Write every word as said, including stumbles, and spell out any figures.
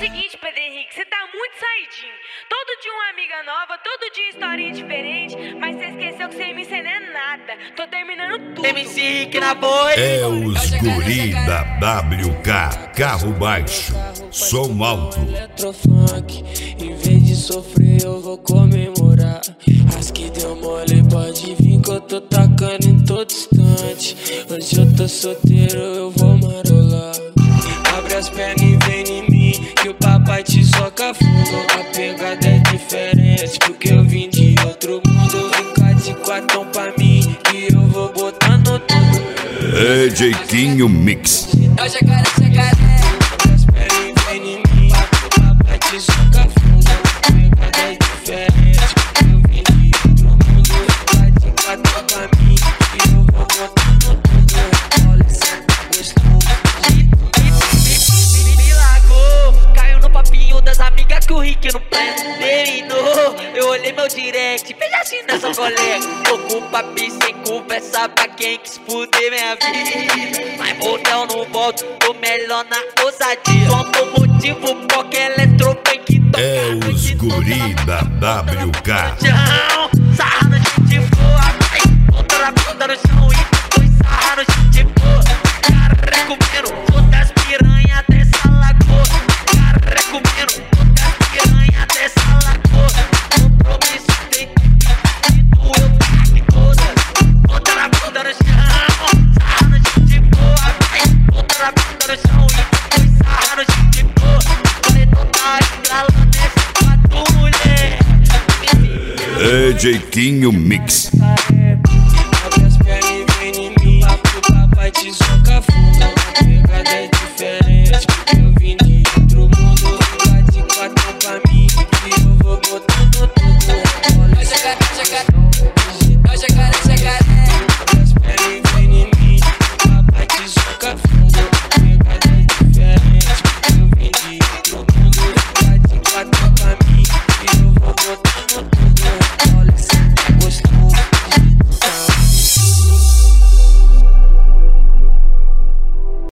seguinte, Pedro Henrique, você tá muito saidinho. Todo dia uma amiga nova, todo dia historinha diferente, mas você esqueceu que sem mim você não é nada. Tô terminando tudo. M C Rick na boi. É os guri da W K, carro baixo, som alto. Eletrofunk, em vez de sofrer eu vou comemorar. As que deu mole pode vir que eu tô tacando em todo instante. Hoje eu tô solteiro, eu vou marolar. Abre as pernas e vem em mim, que o papai te soca fundo. A pegada é diferente, porque eu vim de outro mundo. Fica de quatão pra mim, que eu vou botando tudo. É Jeitinho Mix. É o jacaré, jacaré. Abre as pernas e vem em mim, que o papai te soca fundo. A pegada é diferente, porque eu vim de outro mundo. Fica de quatão pra mim, que eu vou botando tudo. Olha, cê tá gostoso. Caiu no papinho das amigas que o Rick não terminou. Eu olhei meu direct, veja assim nessa colega. Tô com papi sem conversa pra quem quis fuder minha vida. Mas motel não volto, tô melhor na ousadia. Só tô motivo porque eletrofunk toca. É os guri da W K. Sarra no chute boa, ponta na bunda no chão e depois sarra no chute boa. Cara, comendo todas as piranhas dessa lagoa. Cara, comendo todas as piranhas dessa lagoa. Compromisso tem que eu pague todas. Ponta na bunda no chão, sarra no chute boa. Ponta na bunda no chão e depois sarra no chute boa. Falei, não tá estralando essa tua mulher. É Jeitinho Mix.